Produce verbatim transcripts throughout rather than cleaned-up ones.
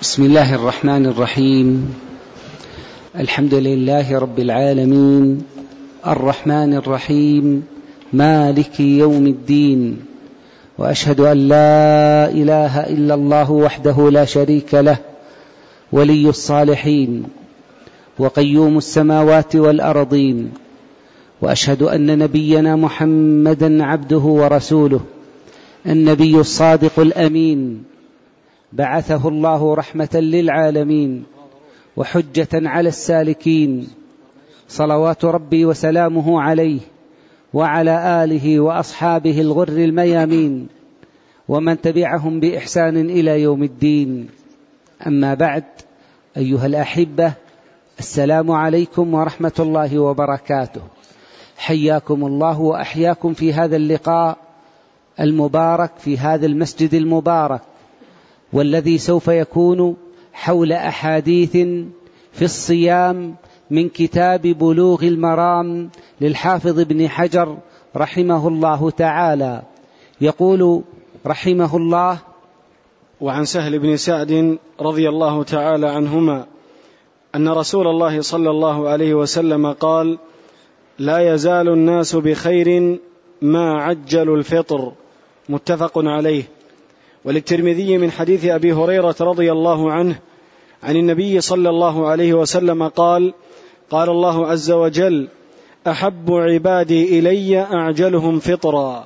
بسم الله الرحمن الرحيم. الحمد لله رب العالمين، الرحمن الرحيم، مالك يوم الدين، وأشهد أن لا إله إلا الله وحده لا شريك له، ولي الصالحين وقيوم السماوات والأرضين، وأشهد أن نبينا محمدا عبده ورسوله، النبي الصادق الأمين، بعثه الله رحمة للعالمين وحجة على السالكين، صلوات ربي وسلامه عليه وعلى آله وأصحابه الغر الميامين ومن تبعهم بإحسان إلى يوم الدين. أما بعد، أيها الأحبة، السلام عليكم ورحمة الله وبركاته. حياكم الله وأحياكم في هذا اللقاء المبارك في هذا المسجد المبارك، والذي سوف يكون حول أحاديث في الصيام من كتاب بلوغ المرام للحافظ ابن حجر رحمه الله تعالى. يقول رحمه الله: وعن سهل بن سعد رضي الله تعالى عنهما أن رسول الله صلى الله عليه وسلم قال: لا يزال الناس بخير ما عجلوا الفطر، متفق عليه. وللترمذي من حديث أبي هريرة رضي الله عنه عن النبي صلى الله عليه وسلم قال: قال الله عز وجل: أحب عبادي إلي أعجلهم فطرا.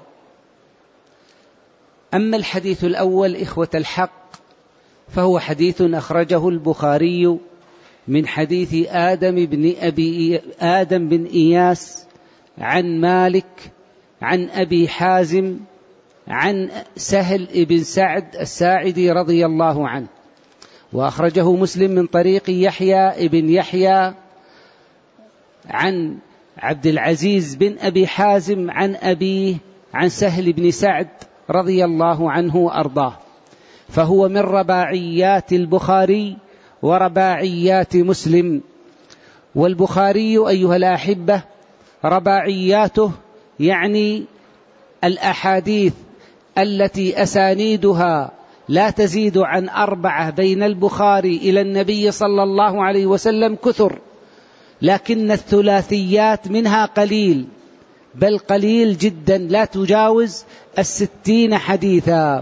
أما الحديث الأول إخوة الحق فهو حديث أخرجه البخاري من حديث آدم بن أبي آدم بن إياس عن مالك عن أبي حازم عن سهل بن سعد الساعدي رضي الله عنه، وأخرجه مسلم من طريق يحيى بن يحيى عن عبد العزيز بن أبي حازم عن أبيه عن سهل بن سعد رضي الله عنه وأرضاه، فهو من رباعيات البخاري ورباعيات مسلم. والبخاري أيها الأحبة رباعياته يعني الأحاديث التي أسانيدها لا تزيد عن أربعة بين البخاري إلى النبي صلى الله عليه وسلم كثر، لكن الثلاثيات منها قليل، بل قليل جدا، لا تجاوز الستين حديثا.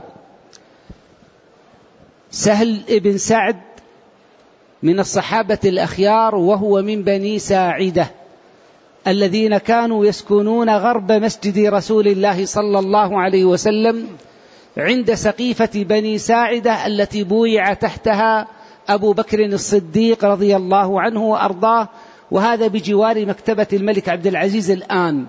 سهل بن سعد من الصحابة الأخيار، وهو من بني ساعدة الذين كانوا يسكنون غرب مسجد رسول الله صلى الله عليه وسلم عند سقيفة بني ساعدة التي بويع تحتها أبو بكر الصديق رضي الله عنه وأرضاه، وهذا بجوار مكتبة الملك عبد العزيز الآن،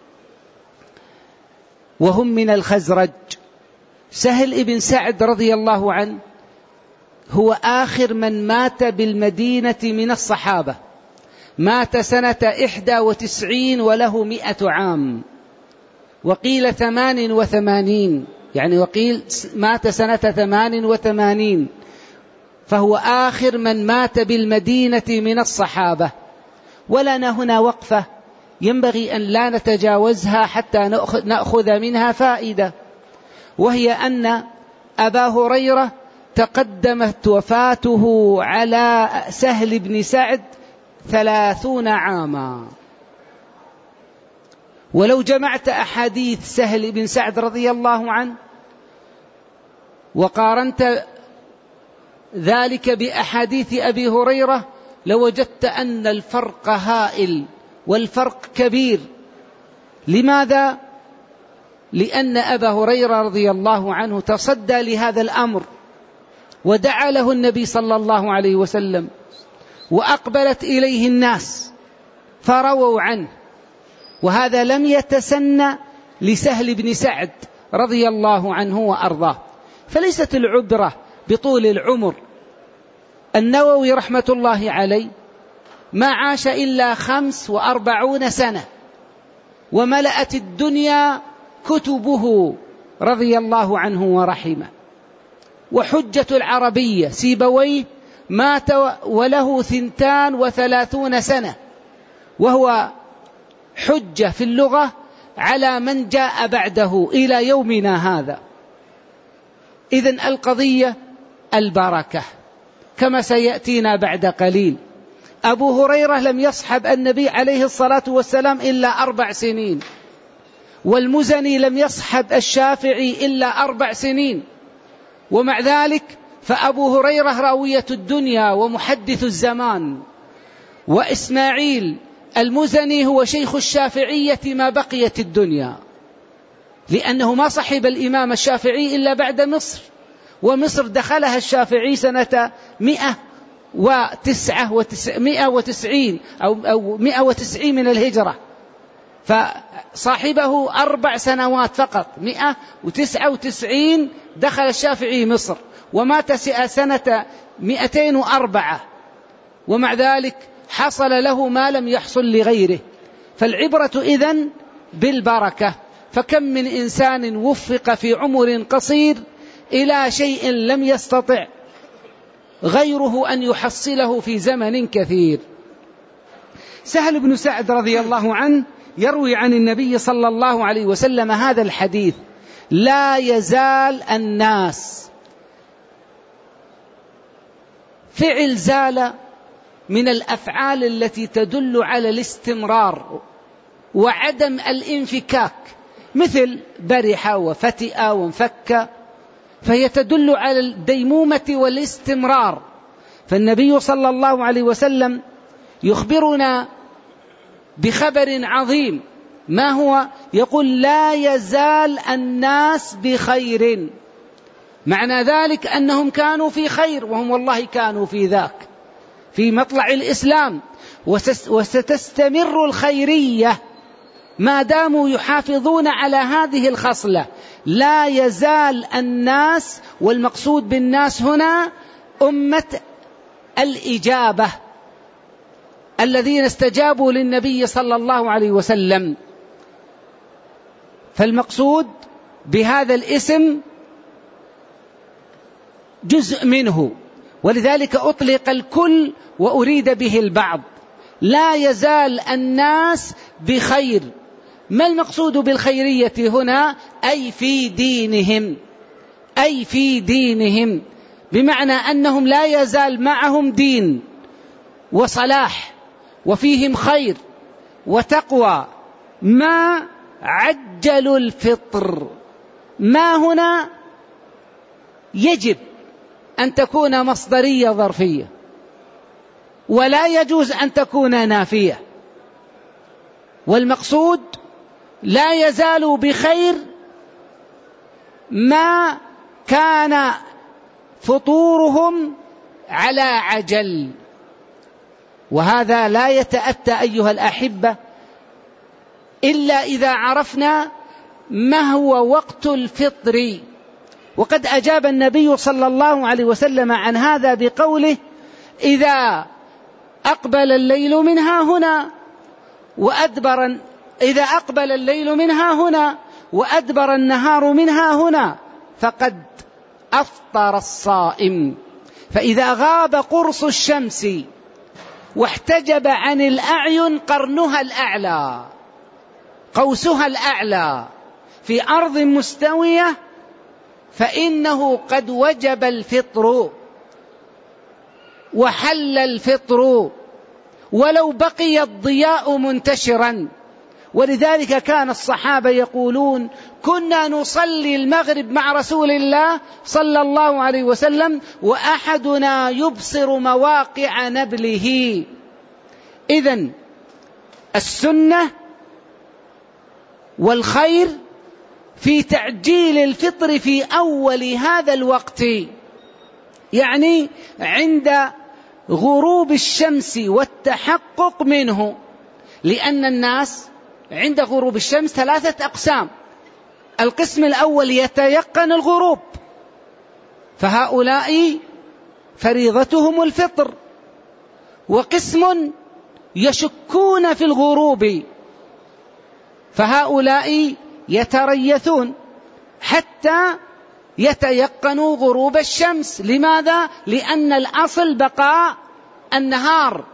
وهم من الخزرج. سهل بن سعد رضي الله عنه هو آخر من مات بالمدينة من الصحابة، مات سنة إحدى وتسعين وله مئة عام، وقيل ثمان وثمانين، يعني وقيل مات سنة ثمان وثمانين، فهو آخر من مات بالمدينة من الصحابة. ولنا هنا وقفة ينبغي أن لا نتجاوزها حتى نأخذ منها فائدة، وهي أن أبا هريرة تقدمت وفاته على سهل بن سعد ثلاثون عاما. ولو جمعت أحاديث سهل بن سعد رضي الله عنه وقارنت ذلك بأحاديث أبي هريرة لوجدت أن الفرق هائل والفرق كبير. لماذا؟ لأن أبا هريرة رضي الله عنه تصدى لهذا الأمر ودعا له النبي صلى الله عليه وسلم، وأقبلت إليه الناس فرووا عنه، وهذا لم يتسنى لسهل بن سعد رضي الله عنه وأرضاه. فليست العبرة بطول العمر. النووي رحمة الله عليه ما عاش إلا خمس وأربعون سنة، وملأت الدنيا كتبه رضي الله عنه ورحمه. وحجة العربية سيبويه مات وله ثنتان وثلاثون سنة، وهو حجة في اللغة على من جاء بعده إلى يومنا هذا. إذن القضية البركة، كما سيأتينا بعد قليل. أبو هريرة لم يصحب النبي عليه الصلاة والسلام إلا أربع سنين، والمزني لم يصحب الشافعي إلا أربع سنين، ومع ذلك فأبو هريرة راوية الدنيا ومحدث الزمان، وإسماعيل المزني هو شيخ الشافعية ما بقيت الدنيا، لأنه ما صحب الإمام الشافعي إلا بعد مصر، ومصر دخلها الشافعي سنة مئة وتسعة ومئة وتسعين أو مئة وتسعين من الهجرة، فصاحبه أربع سنوات فقط. مئة وتسعة وتسعين دخل الشافعي مصر، ومات سنة مئتين وأربعة، ومع ذلك حصل له ما لم يحصل لغيره. فالعبرة إذن بالبركة، فكم من إنسان وفق في عمر قصير إلى شيء لم يستطع غيره أن يحصله في زمن كثير. سهل بن سعد رضي الله عنه يروي عن النبي صلى الله عليه وسلم هذا الحديث: لا يزال الناس. فعل زال من الأفعال التي تدل على الاستمرار وعدم الانفكاك، مثل برح وفتئ وانفك، فهي تدل على الديمومة والاستمرار. فالنبي صلى الله عليه وسلم يخبرنا بخبر عظيم، ما هو؟ يقول: لا يزال الناس بخير. معنى ذلك أنهم كانوا في خير، وهم والله كانوا في ذاك في مطلع الإسلام، وستستمر الخيرية ما داموا يحافظون على هذه الخصلة. لا يزال الناس، والمقصود بالناس هنا أمة الإجابة الذين استجابوا للنبي صلى الله عليه وسلم. فالمقصود بهذا الاسم جزء منه، ولذلك أطلق الكل وأريد به البعض. لا يزال الناس بخير. ما المقصود بالخيرية هنا؟ أي في دينهم، أي في دينهم، بمعنى أنهم لا يزال معهم دين وصلاح وفيهم خير وتقوى. ما عجلوا الفطر. ما هنا يجب أن تكون مصدرية ظرفية، ولا يجوز أن تكون نافية. والمقصود لا يزالوا بخير ما كان فطورهم على عجل. وهذا لا يتأتى أيها الأحبة إلا إذا عرفنا ما هو وقت الفطر. وقد أجاب النبي صلى الله عليه وسلم عن هذا بقوله: إذا أقبل الليل منها هنا وأدبر إذا أقبل الليل منها هنا وأدبر النهار منها هنا فقد أفطر الصائم. فإذا غاب قرص الشمس واحتجب عن الأعين قرنها الأعلى قوسها الأعلى في أرض مستوية فإنه قد وجب الفطر وحل الفطر، ولو بقي الضياء منتشرا. ولذلك كان الصحابة يقولون: كنا نصلي المغرب مع رسول الله صلى الله عليه وسلم وأحدنا يبصر مواقع نبله. إذن السنة والخير في تعجيل الفطر في أول هذا الوقت، يعني عند غروب الشمس والتحقق منه، لأن الناس عند غروب الشمس ثلاثة أقسام. القسم الأول يتيقن الغروب، فهؤلاء فريضتهم الفطر. وقسم يشكون في الغروب، فهؤلاء يتريثون حتى يتيقنوا غروب الشمس. لماذا؟ لأن الأصل بقاء النهار،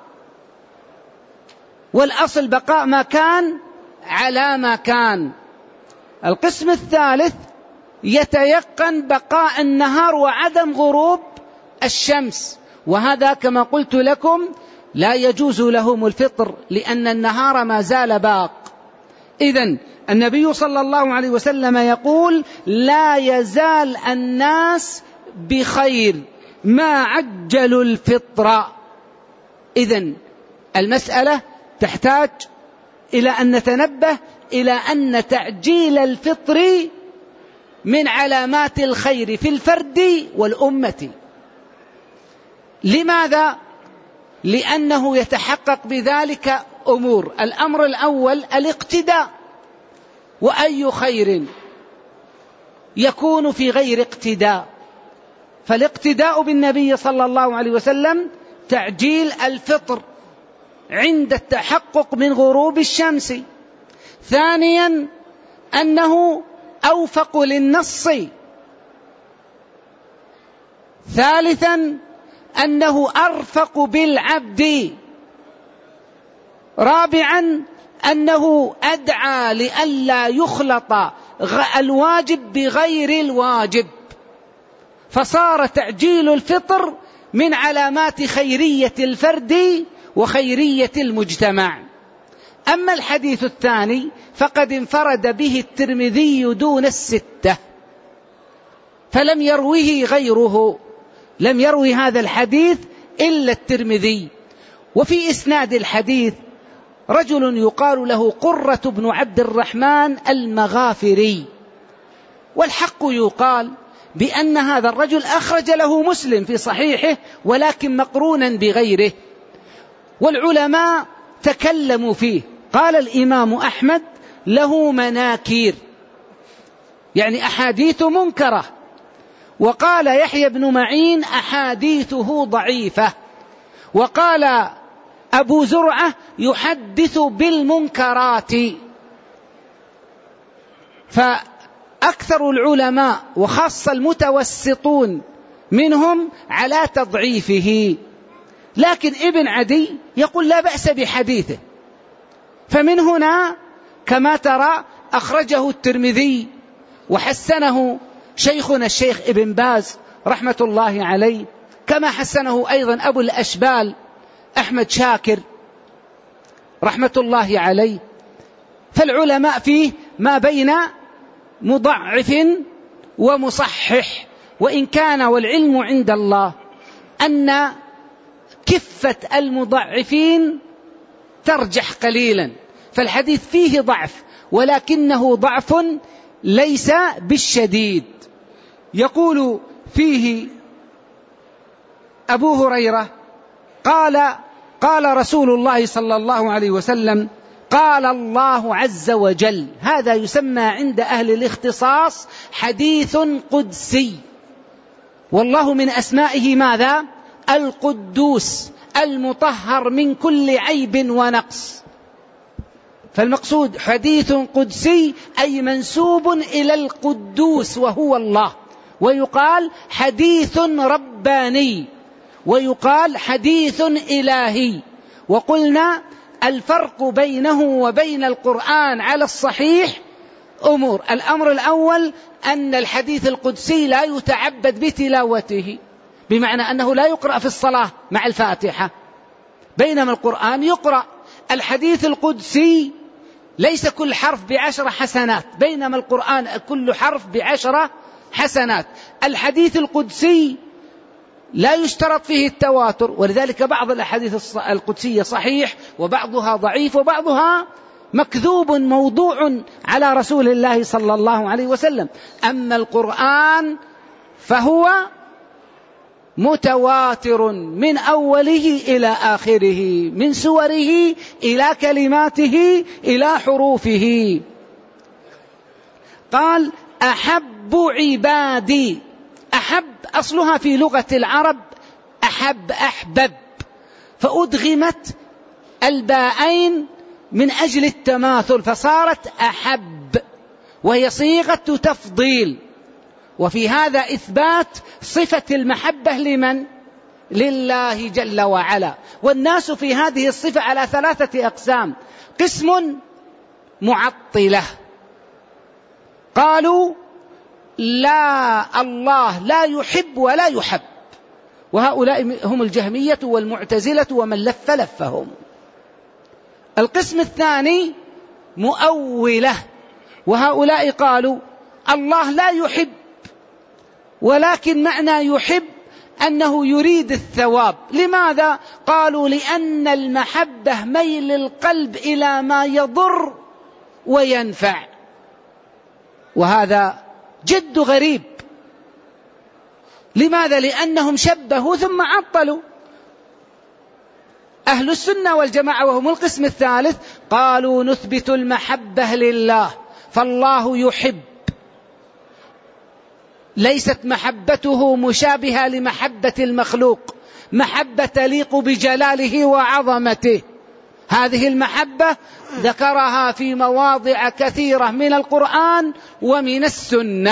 والأصل بقاء ما كان على ما كان. القسم الثالث يتيقن بقاء النهار وعدم غروب الشمس، وهذا كما قلت لكم لا يجوز لهم الفطر لأن النهار ما زال باق. إذن النبي صلى الله عليه وسلم يقول لا يزال الناس بخير ما عجلوا الفطر. إذن المسألة تحتاج إلى أن نتنبه إلى أن تعجيل الفطر من علامات الخير في الفرد والأمة. لماذا؟ لأنه يتحقق بذلك أمور. الأمر الأول الاقتداء، وأي خير يكون في غير اقتداء؟ فالاقتداء بالنبي صلى الله عليه وسلم تعجيل الفطر عند التحقق من غروب الشمس. ثانيا أنه أوفق للنص. ثالثا أنه أرفق بالعبد. رابعا أنه أدعى لئلا يخلط الواجب بغير الواجب، فصار تعجيل الفطر من علامات خيرية الفرد وخيرية المجتمع. أما الحديث الثاني فقد انفرد به الترمذي دون الستة، فلم يروه غيره، لم يروي هذا الحديث إلا الترمذي. وفي إسناد الحديث رجل يقال له قرة بن عبد الرحمن المغافري، والحق يقال بأن هذا الرجل أخرج له مسلم في صحيحه ولكن مقرونا بغيره، والعلماء تكلموا فيه. قال الإمام أحمد له مناكير، يعني أحاديث منكرة، وقال يحيى بن معين أحاديثه ضعيفة، وقال أبو زرعة يحدث بالمنكرات. فأكثر العلماء وخاصة المتوسطون منهم على تضعيفه، لكن ابن عدي يقول لا بأس بحديثه. فمن هنا كما ترى أخرجه الترمذي وحسنه شيخنا الشيخ ابن باز رحمة الله عليه، كما حسنه أيضا أبو الأشبال أحمد شاكر رحمة الله عليه. فالعلماء فيه ما بين مضعف ومصحح، وإن كان والعلم عند الله أن كفة المضعفين ترجح قليلا، فالحديث فيه ضعف ولكنه ضعف ليس بالشديد. يقول فيه أبو هريرة قال قال رسول الله صلى الله عليه وسلم قال الله عز وجل. هذا يسمى عند أهل الاختصاص حديث قدسي، والله من أسمائه ماذا؟ القدوس المطهر من كل عيب ونقص. فالمقصود حديث قدسي أي منسوب إلى القدوس وهو الله، ويقال حديث رباني، ويقال حديث إلهي. وقلنا الفرق بينه وبين القرآن على الصحيح أمور. الأمر الأول أن الحديث القدسي لا يتعبد بتلاوته، بمعنى أنه لا يقرأ في الصلاة مع الفاتحة، بينما القرآن يقرأ. الحديث القدسي ليس كل حرف بعشر حسنات، بينما القرآن كل حرف بعشر حسنات. الحديث القدسي لا يشترط فيه التواتر، ولذلك بعض الأحاديث القدسية صحيح وبعضها ضعيف وبعضها مكذوب موضوع على رسول الله صلى الله عليه وسلم. أما القرآن فهو متواتر من أوله إلى آخره، من سوره إلى كلماته إلى حروفه. قال أحب عبادي. أحب أصلها في لغة العرب أحب أحبب، فأدغمت الباءين من أجل التماثل فصارت أحب، وهي صيغة تفضيل. وفي هذا إثبات صفة المحبة لمن؟ لله جل وعلا. والناس في هذه الصفة على ثلاثة أقسام: قسم معطلة قالوا لا، الله لا يحب ولا يحب، وهؤلاء هم الجهمية والمعتزلة ومن لف لفهم. القسم الثاني مؤولة، وهؤلاء قالوا الله لا يحب، ولكن معنى يحب أنه يريد الثواب. لماذا؟ قالوا لأن المحبة ميل القلب إلى ما يضر وينفع، وهذا جد غريب. لماذا؟ لأنهم شبهوا ثم عطلوا. أهل السنة والجماعة وهم القسم الثالث قالوا نثبت المحبة لله، فالله يحب، ليست محبته مشابهة لمحبة المخلوق، محبة تليق بجلاله وعظمته. هذه المحبة ذكرها في مواضع كثيرة من القرآن ومن السنة،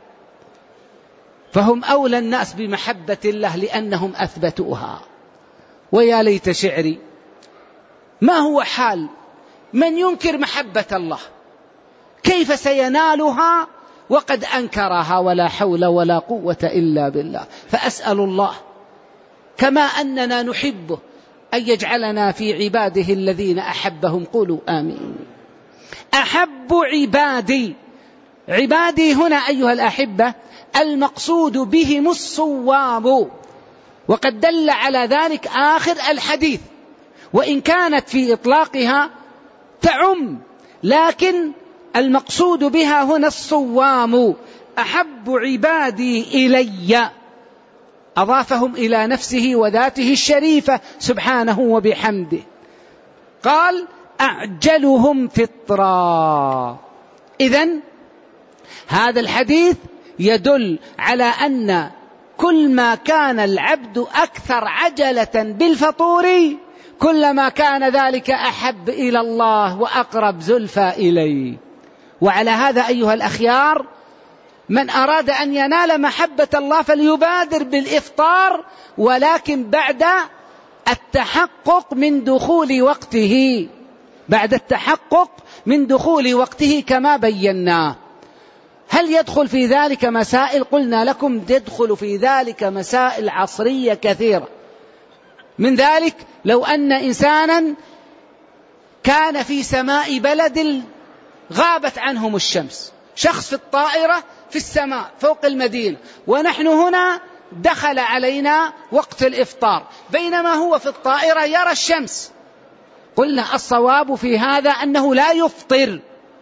فهم أولى الناس بمحبة الله لأنهم أثبتوها. ويا ليت شعري ما هو حال من ينكر محبة الله، كيف سينالها وقد أنكرها؟ ولا حول ولا قوة إلا بالله. فأسأل الله كما أننا نحبه أن يجعلنا في عباده الذين أحبهم. قولوا آمين. أحب عبادي، عبادي هنا أيها الأحبة المقصود بهم الصواب، وقد دل على ذلك آخر الحديث، وإن كانت في إطلاقها تعم، لكن المقصود بها هنا الصوام. أحب عبادي إلي، أضافهم إلى نفسه وذاته الشريفة سبحانه وبحمده. قال أعجلهم فطرا. إذن هذا الحديث يدل على أن كل ما كان العبد أكثر عجلة بالفطور كلما كان ذلك أحب إلى الله وأقرب زلفى إليه. وعلى هذا أيها الأخيار من أراد أن ينال محبة الله فليبادر بالإفطار، ولكن بعد التحقق من دخول وقته، بعد التحقق من دخول وقته كما بينا. هل يدخل في ذلك مسائل؟ قلنا لكم يدخل في ذلك مسائل عصرية كثيرة. من ذلك لو أن إنسانا كان في سماء بلد غابت عنهم الشمس، شخص في الطائرة في السماء فوق المدينة، ونحن هنا دخل علينا وقت الإفطار، بينما هو في الطائرة يرى الشمس. قلنا الصواب في هذا أنه لا يفطر،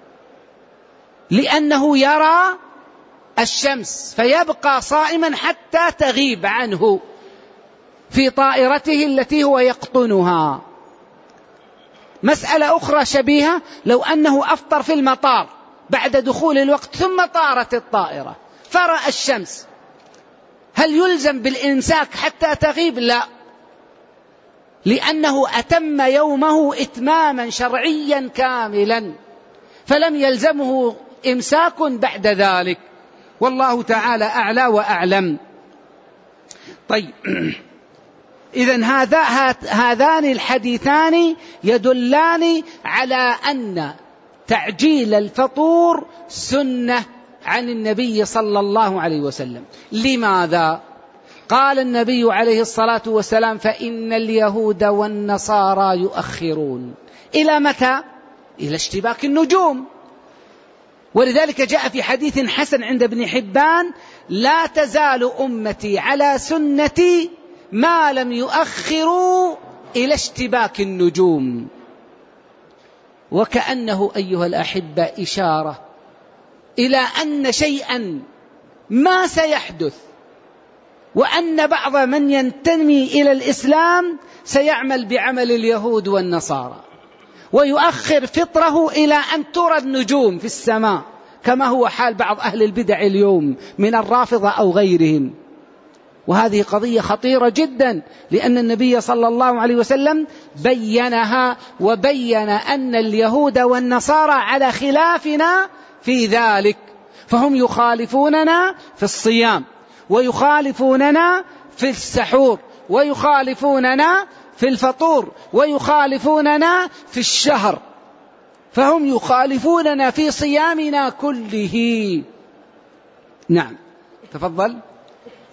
لأنه يرى الشمس، فيبقى صائما حتى تغيب عنه في طائرته التي هو يقطنها. مسألة أخرى شبيهة، لو أنه أفطر في المطار بعد دخول الوقت ثم طارت الطائرة فرأى الشمس، هل يلزم بالإمساك حتى تغيب؟ لا، لأنه أتم يومه إتماما شرعيا كاملا، فلم يلزمه إمساك بعد ذلك، والله تعالى أعلى وأعلم. طيب، إذن هذا هذان الحديثان يدلان على أن تعجيل الفطور سنة عن النبي صلى الله عليه وسلم. لماذا؟ قال النبي عليه الصلاة والسلام فإن اليهود والنصارى يؤخرون. إلى متى؟ إلى اشتباك النجوم. ولذلك جاء في حديث حسن عند ابن حبان لا تزال أمتي على سنتي ما لم يؤخروا إلى اشتباك النجوم. وكأنه أيها الأحبة إشارة إلى أن شيئا ما سيحدث، وأن بعض من ينتمي إلى الإسلام سيعمل بعمل اليهود والنصارى ويؤخر فطره إلى أن ترى النجوم في السماء، كما هو حال بعض أهل البدع اليوم من الرافضة أو غيرهم. وهذه قضية خطيرة جدا، لأن النبي صلى الله عليه وسلم بينها، وبين أن اليهود والنصارى على خلافنا في ذلك، فهم يخالفوننا في الصيام، ويخالفوننا في السحور، ويخالفوننا في الفطور، ويخالفوننا في الشهر، فهم يخالفوننا في صيامنا كله. نعم، تفضل.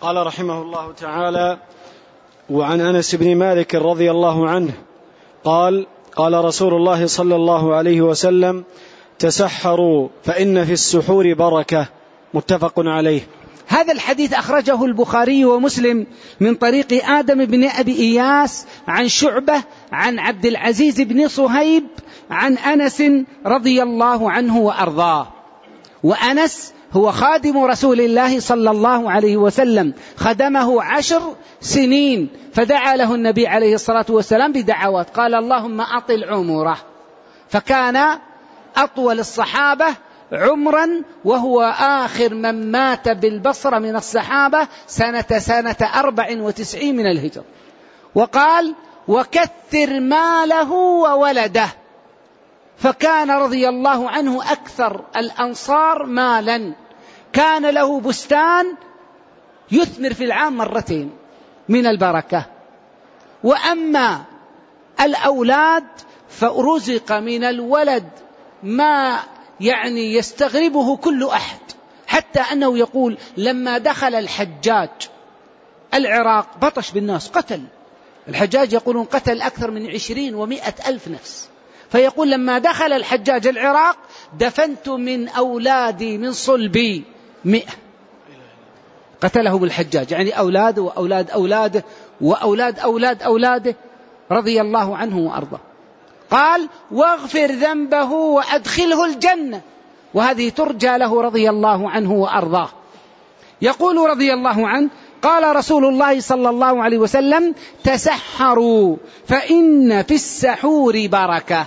قال رحمه الله تعالى: وعن أنس بن مالك رضي الله عنه قال: قال رسول الله صلى الله عليه وسلم: تسحروا فإن في السحور بركة. متفق عليه. هذا الحديث أخرجه البخاري ومسلم من طريق آدم بن أبي إياس عن شعبة عن عبد العزيز بن صهيب عن أنس رضي الله عنه وأرضاه. وأنس هو خادم رسول الله صلى الله عليه وسلم، خدمه عشر سنين، فدعا له النبي عليه الصلاة والسلام بدعوات، قال: اللهم أطل عمره، فكان أطول الصحابة عمرا، وهو آخر من مات بالبصرة من الصحابة سنة سنة أربع وتسعين من الهجرة. وقال: وكثر ماله وولده، فكان رضي الله عنه أكثر الأنصار مالا، كان له بستان يثمر في العام مرتين من البركة. وأما الأولاد فرزق من الولد ما يعني يستغربه كل أحد، حتى أنه يقول: لما دخل الحجاج العراق بطش بالناس، قتل الحجاج، يقولون قتل أكثر من عشرين ومائة ألف نفس، فيقول: لما دخل الحجاج العراق دفنت من أولادي من صلبي مئة، قتلهم الحجاج، يعني أولاده وأولاد أولاده وأولاد أولاد أولاده رضي الله عنه وأرضاه. قال: واغفر ذنبه وأدخله الجنة، وهذه ترجى له رضي الله عنه وأرضاه. يقول رضي الله عنه: قال رسول الله صلى الله عليه وسلم: تسحروا فإن في السحور بركة.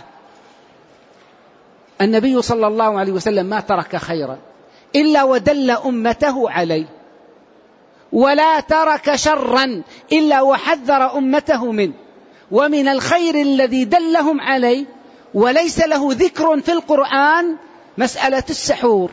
النبي صلى الله عليه وسلم ما ترك خيرا إلا ودل أمته عليه، ولا ترك شرا إلا وحذر أمته منه، ومن الخير الذي دلهم عليه وليس له ذكر في القرآن مسألة السحور.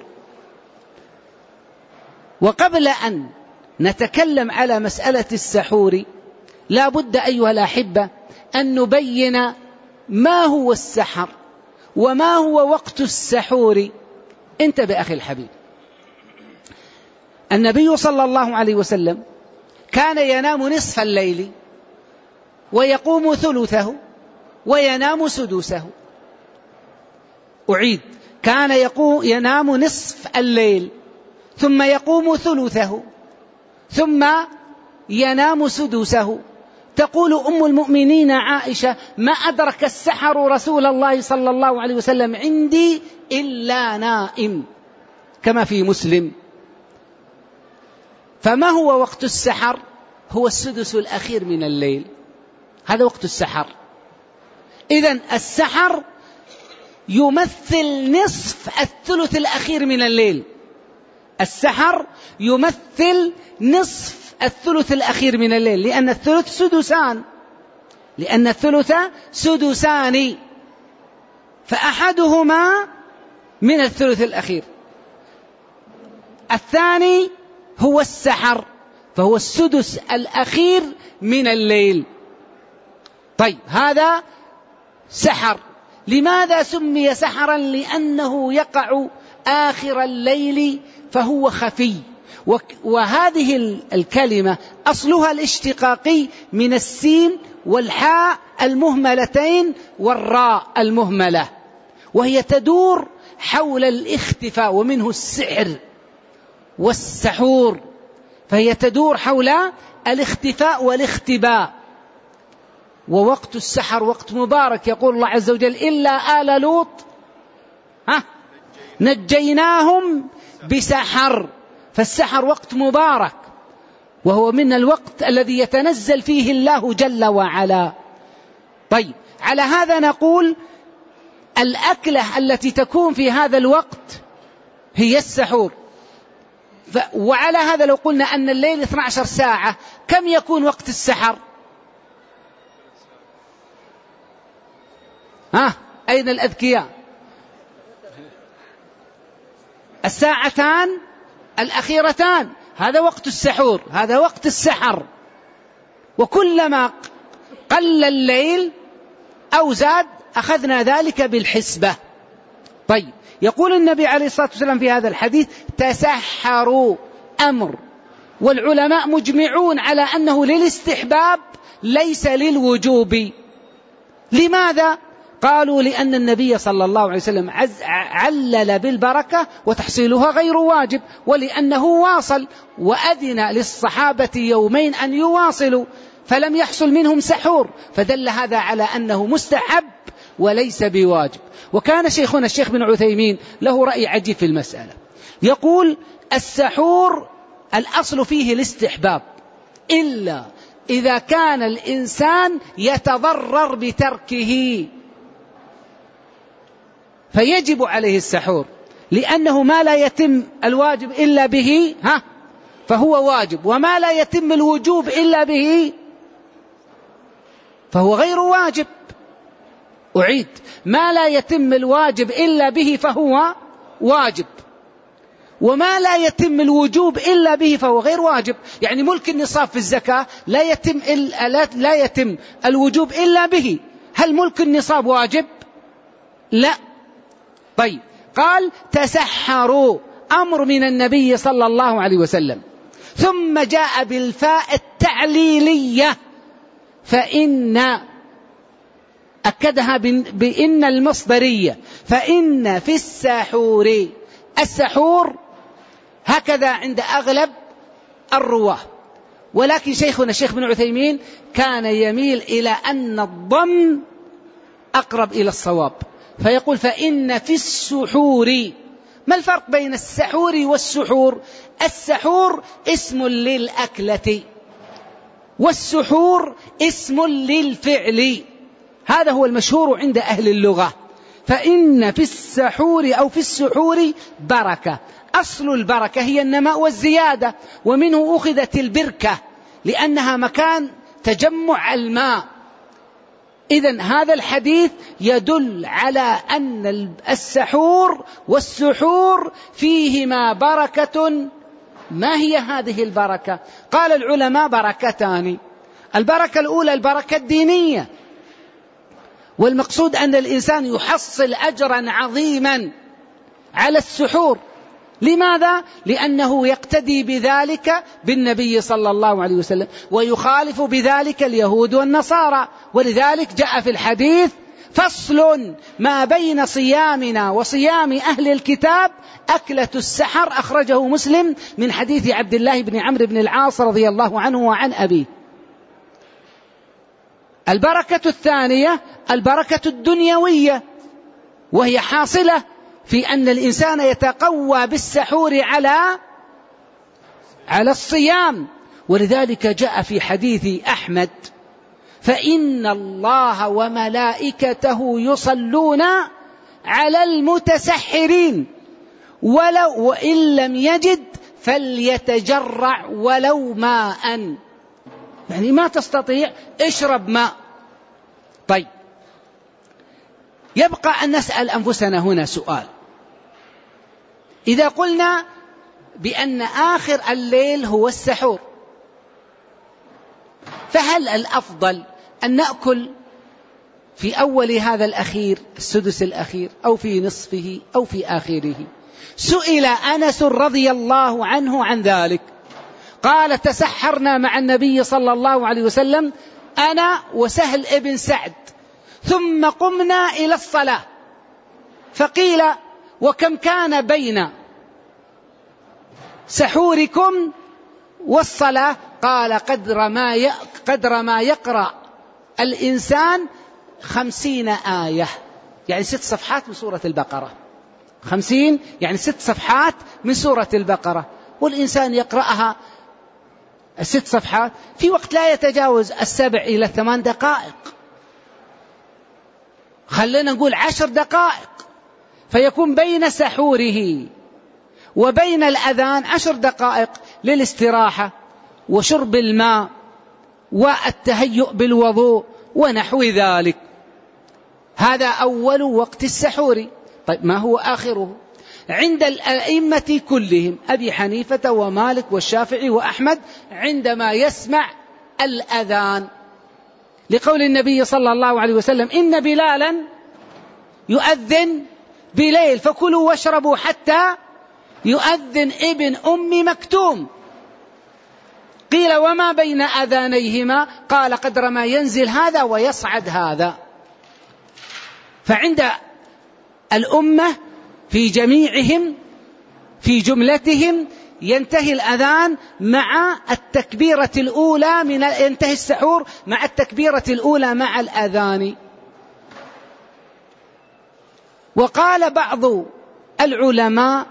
وقبل أن نتكلم على مسألة السحور لا بد أيها الأحبة أن نبين ما هو السحر وما هو وقت السحور. انتبه أخي الحبيب، النبي صلى الله عليه وسلم كان ينام نصف الليل ويقوم ثلثه وينام سدسه. أعيد: كان يقوم ينام نصف الليل ثم يقوم ثلثه ثم ينام سدسه. تقول أم المؤمنين عائشة: ما أدرك السحر رسول الله صلى الله عليه وسلم عندي إلا نائم، كما في مسلم. فما هو وقت السحر؟ هو السدس الأخير من الليل، هذا وقت السحر. إذن السحر يمثل نصف الثلث الأخير من الليل، السحر يمثل نصف الثلث الأخير من الليل، لأن الثلث سدسان، لأن الثلث سدسان، فأحدهما من الثلث الأخير، الثاني هو السحر، فهو السدس الأخير من الليل. طيب، هذا سحر. لماذا سمي سحرا؟ لأنه يقع آخر الليل فهو خفي. وهذه الكلمة أصلها الاشتقاقي من السين والحاء المهملتين والراء المهملة، وهي تدور حول الاختفاء، ومنه السحر والسحور، فهي تدور حول الاختفاء والاختباء. ووقت السحر وقت مبارك، يقول الله عز وجل: إلا آل لوط ها نجيناهم بسحر. فالسحر وقت مبارك، وهو من الوقت الذي يتنزل فيه الله جل وعلا. طيب، على هذا نقول الأكلة التي تكون في هذا الوقت هي السحور. وعلى هذا لو قلنا أن الليل اثنتي عشرة ساعة، كم يكون وقت السحر؟ ها أين الأذكياء؟ الساعتان الأخيرتان، هذا وقت السحور، هذا وقت السحر. وكلما قل الليل أو زاد أخذنا ذلك بالحسبة. طيب، يقول النبي عليه الصلاة والسلام في هذا الحديث: تسحروا، أمر والعلماء مجمعون على أنه للاستحباب ليس للوجوب. لماذا؟ قالوا لأن النبي صلى الله عليه وسلم علل بالبركة وتحصيلها غير واجب، ولأنه واصل وأذن للصحابة يومين أن يواصلوا فلم يحصل منهم سحور، فدل هذا على أنه مستحب وليس بواجب. وكان شيخنا الشيخ بن عثيمين له رأي عجيب في المسألة، يقول السحور الأصل فيه الاستحباب إلا إذا كان الإنسان يتضرر بتركه فيجب عليه السحور، لأنه ما لا يتم الواجب إلا به ها فهو واجب، وما لا يتم الوجوب إلا به فهو غير واجب. أعيد، ما لا يتم الواجب إلا به فهو واجب، وما لا يتم الوجوب إلا به فهو غير واجب. يعني ملك النصاب في الزكاة لا يتم لا يتم الوجوب إلا به. هل ملك النصاب واجب؟ لا. طيب، قال تسحروا، أمر من النبي صلى الله عليه وسلم، ثم جاء بالفاء التعليلية، فإن أكدها بإن المصدرية، فإن في السحور، السحور هكذا عند أغلب الرواه، ولكن شيخنا الشيخ بن عثيمين كان يميل إلى أن الضم أقرب إلى الصواب، فيقول فإن في السحور. ما الفرق بين السحور والسحور؟ السحور اسم للأكلة، والسحور اسم للفعل، هذا هو المشهور عند أهل اللغة. فإن في السحور أو في السحور بركة، أصل البركة هي النماء والزيادة، ومنه أخذت البركة لأنها مكان تجمع الماء. إذن هذا الحديث يدل على أن السحور والسحور فيهما بركة. ما هي هذه البركة؟ قال العلماء بركتان. البركة الأولى البركة الدينية، والمقصود أن الإنسان يحصل أجرا عظيما على السحور. لماذا؟ لأنه يقتدي بذلك بالنبي صلى الله عليه وسلم، ويخالف بذلك اليهود والنصارى. ولذلك جاء في الحديث فصل ما بين صيامنا وصيام أهل الكتاب أكلة السحر، أخرجه مسلم من حديث عبد الله بن عمرو بن العاص رضي الله عنه وعن أبيه. البركة الثانية البركة الدنيوية، وهي حاصلة في أن الإنسان يتقوى بالسحور على على الصيام. ولذلك جاء في حديث أحمد فإن الله وملائكته يصلون على المتسحرين ولو وإن لم يجد فليتجرع ولو ماء، يعني ما تستطيع اشرب ماء. طيب، يبقى أن نسأل أنفسنا هنا سؤال، إذا قلنا بأن آخر الليل هو السحور، فهل الأفضل أن نأكل في أول هذا الأخير السدس الأخير أو في نصفه أو في آخره؟ سئل أنس رضي الله عنه عن ذلك، قال تسحرنا مع النبي صلى الله عليه وسلم أنا وسهل ابن سعد، ثم قمنا إلى الصلاة، فقيل وكم كان بين سحوركم والصلاة؟ قال قدر ما قدر ما يقرأ الإنسان خمسين آية، يعني ست صفحات من سورة البقرة. خمسين يعني ست صفحات من سورة البقرة، والإنسان يقرأها الست صفحات في وقت لا يتجاوز السبع إلى ثمان دقائق، خلينا نقول عشر دقائق، فيكون بين سحوره وبين الأذان عشر دقائق للاستراحة وشرب الماء والتهيؤ بالوضوء ونحو ذلك. هذا أول وقت السحور. طيب، ما هو آخره؟ عند الأئمة كلهم أبي حنيفة ومالك والشافعي وأحمد عندما يسمع الأذان، لقول النبي صلى الله عليه وسلم إن بلالا يؤذن بليل فكلوا واشربوا حتى يؤذن ابن أم مكتوم. قيل وما بين أذانيهما؟ قال قدر ما ينزل هذا ويصعد هذا. فعند الأمة في جميعهم في جملتهم ينتهي الأذان مع التكبيرة الأولى من ينتهي السحور مع التكبيرة الأولى مع الأذان. وقال بعض العلماء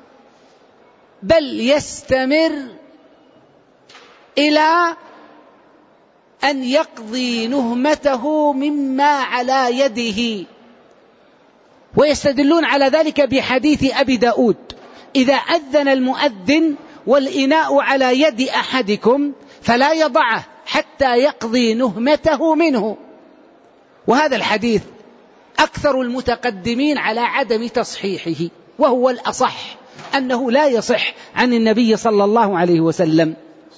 بل يستمر إلى أن يقضي نهمته مما على يده، ويستدلون على ذلك بحديث أبي داود: إذا أذن المؤذن والإناء على يد أحدكم فلا يضعه حتى يقضي نهمته منه. وهذا الحديث أكثر المتقدمين على عدم تصحيحه، وهو الأصح أنه لا يصح عن النبي صلى الله عليه وسلم.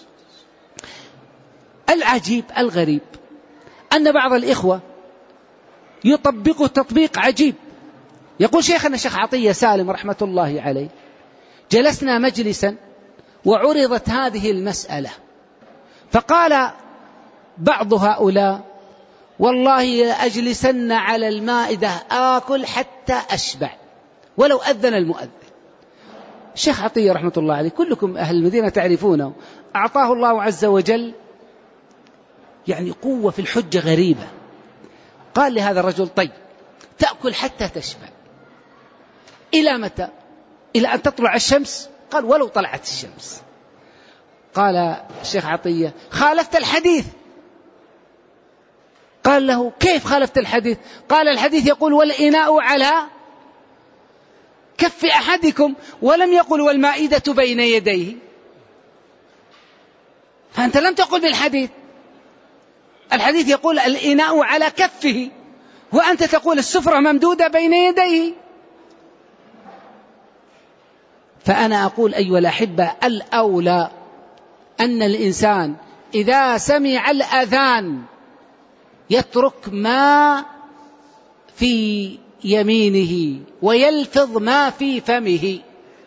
العجيب الغريب أن بعض الإخوة يطبق تطبيق عجيب. يقول شيخنا الشيخ عطية سالم رحمة الله عليه: جلسنا مجلسا وعرضت هذه المسألة، فقال بعض هؤلاء: والله أجلسن على المائدة آكل حتى أشبع ولو أذن المؤذن. الشيخ عطية رحمة الله عليه كلكم أهل المدينة تعرفونه، أعطاه الله عز وجل يعني قوة في الحجة غريبة. قال لهذا الرجل: طيب تأكل حتى تشبع إلى متى؟ إلى أن تطلع الشمس؟ قال: ولو طلعت الشمس. قال الشيخ عطية: خالفت الحديث. قال له: كيف خالفت الحديث؟ قال: الحديث يقول والإناء على كف أحدكم، ولم يقل والمائدة بين يديه. فأنت لم تقل بالحديث، الحديث يقول الإناء على كفه، وأنت تقول السفرة ممدودة بين يديه. فأنا أقول أيها الأحبة، الأولى أن الإنسان إذا سمع الأذان يترك ما في يمينه ويلفظ ما في فمه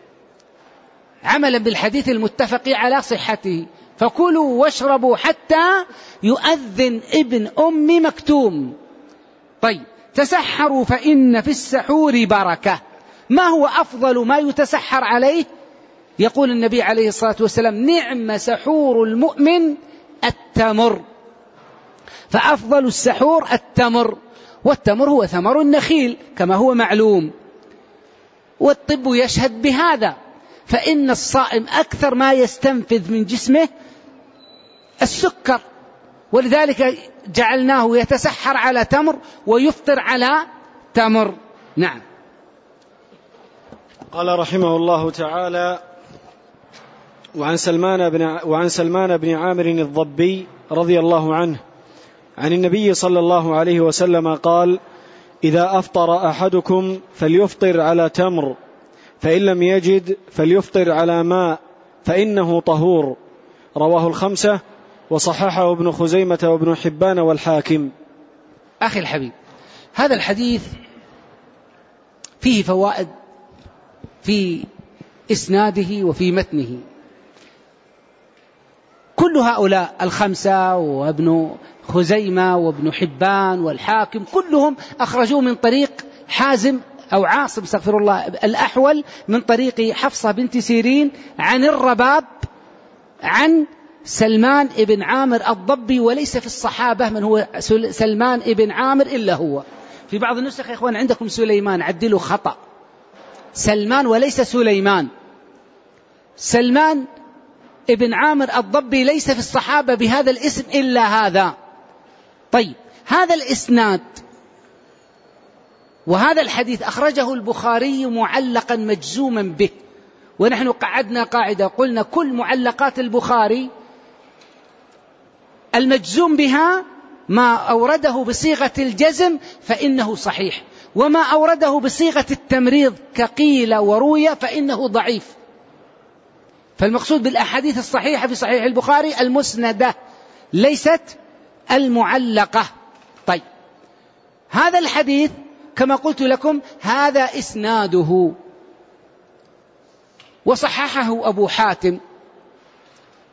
عملا بالحديث المتفق على صحته: فكلوا واشربوا حتى يؤذن ابن أم مكتوم. طيب، تسحروا فإن في السحور بركة. ما هو أفضل ما يتسحر عليه؟ يقول النبي عليه الصلاة والسلام: نعم سحور المؤمن التمر. فأفضل السحور التمر، والتمر هو ثمر النخيل كما هو معلوم، والطب يشهد بهذا. فإن الصائم أكثر ما يستنفذ من جسمه السكر، ولذلك جعلناه يتسحر على تمر ويفطر على تمر. نعم. قال رحمه الله تعالى: وعن سلمان بن وعن سلمان بن عامر الضبي رضي الله عنه عن النبي صلى الله عليه وسلم قال: إذا أفطر أحدكم فليفطر على تمر، فإن لم يجد فليفطر على ماء فإنه طهور. رواه الخمسة وصححه ابن خزيمة وابن حبان والحاكم. أخي الحبيب، هذا الحديث فيه فوائد في إسناده وفي متنه. كل هؤلاء الخمسة وابن خزيمة وابن حبان والحاكم كلهم أخرجوا من طريق حازم أو عاصم استغفر الله الأحول من طريق حفصة بنت سيرين عن الرباب عن سلمان ابن عامر الضبي، وليس في الصحابة من هو سلمان ابن عامر إلا هو. في بعض النسخ يا إخوان عندكم سليمان، عدلوا خطأ، سلمان وليس سليمان. سلمان ابن عامر الضبي ليس في الصحابة بهذا الاسم إلا هذا. طيب، هذا الإسناد وهذا الحديث أخرجه البخاري معلقا مجزوما به، ونحن قعدنا قاعدة قلنا كل معلقات البخاري المجزوم بها ما أورده بصيغة الجزم فإنه صحيح، وما أورده بصيغة التمريض كقيل وروي فإنه ضعيف. فالمقصود بالأحاديث الصحيحة في صحيح البخاري المسندة ليست المعلقة. طيب، هذا الحديث كما قلت لكم هذا إسناده، وصححه أبو حاتم